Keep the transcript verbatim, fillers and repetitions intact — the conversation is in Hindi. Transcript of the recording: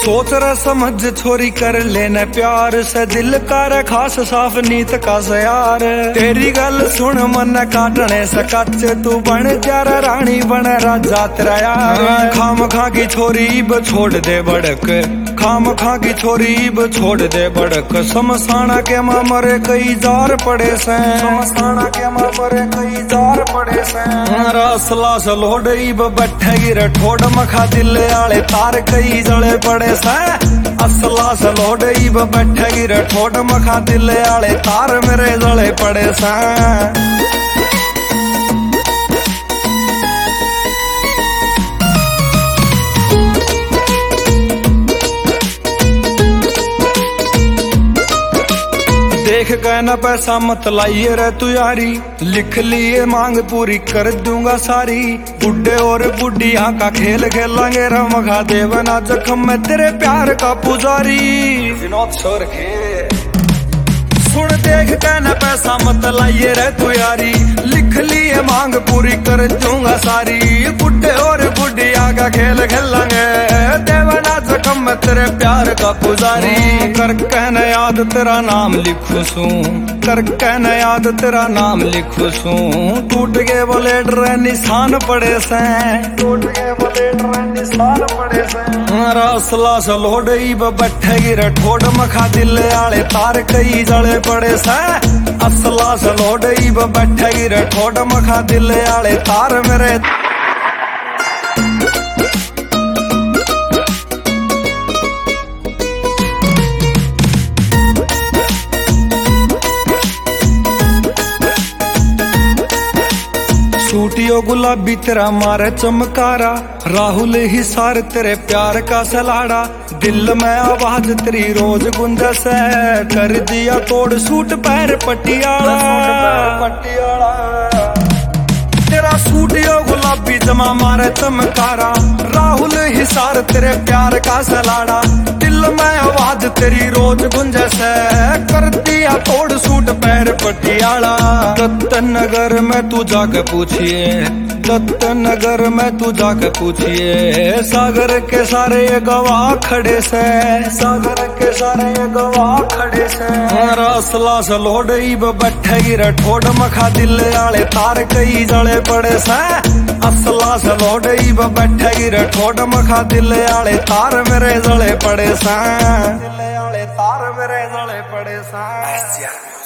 सोच रहा समझ छोरी कर लेने प्यार से दिल कर खास साफ नीत का से यार। तेरी गल सुन मन काटने से कच्चे तू बन जरा रानी बन राजा तेरा यार। खाम खा की छोरी ब छोड़ दे बड़क, खाम खा की छोरी ब छोड़ दे बड़क। समसाना के मां मरे कई जार पड़े से, समसाना के मां मरे कई जार पड़े से। रसला सलोड ब बैठेगी रे ठोड मखा दिल आले तार कई जले पड़े से। असला सलोड ब बैठेगी रे ठोड मखा दिल आले तार मेरे जले पड़े से। देख कहना पैसा मत लाइए रे तू यारी, लिख लिए मांग पूरी कर दूंगा सारी। बुड्ढे और बुढ़िया का खेल खेलेंगे रमखा देवना जख्म में तेरे प्यार का पुजारी। विनोद सर के सुन देख कहना पैसा मत लाइए रे तू यारी, लिख लिए मांग पूरी कर दूंगा सारी। बुड्ढे और बुढ़िया का खेल खेलेंगे देवना जख्म में तेरे प्यार का पुजारी। कर कहना याद तेरा नाम लिखू सू, कर कहना याद तेरा नाम लिखू सू। टूट गए बोले ड्रे निशान पड़े से, टूट गए बोले ड्रे निशान पड़े से। रसला सलोड ब बैठेगी रे ठोड मखा दिल आले तार कई जले पड़े से। असला सलोड ब बैठेगी रे ठोड मखा दिल आले तार मेरे। सूटियो गुलाबी तेरा मारे चमकारा, राहुल ही सार तेरे प्यार का सलाड़ा। दिल में आवाज तेरी रोज गुंजस है, कर दिया तोड़ सूट पैर पटियाला पटियाला। तेरा सूटियो गुलाबी जमा मारे चमकारा, राहुल ही सार तेरे प्यार का सलाड़ा। दिल में आवाज तेरी रोज गुंजस है, कर दिया तोड़ सूट पैर पटियाला। दत्त नगर में तू जाके पूछिए, दत्त नगर में तू जाके पूछिए। सागर के सारे गवाह खड़े से, सागर के सारे गवाह खड़े से। रसला सलोड ब बैठेगी रे ठोड मखा दिल आले तार कई जले पड़े से। असला सलोड ब बैठेगी रे ठोड मखा दिल आले तार मेरे जले पड़े से, दिल आले तार मेरे जले पड़े से।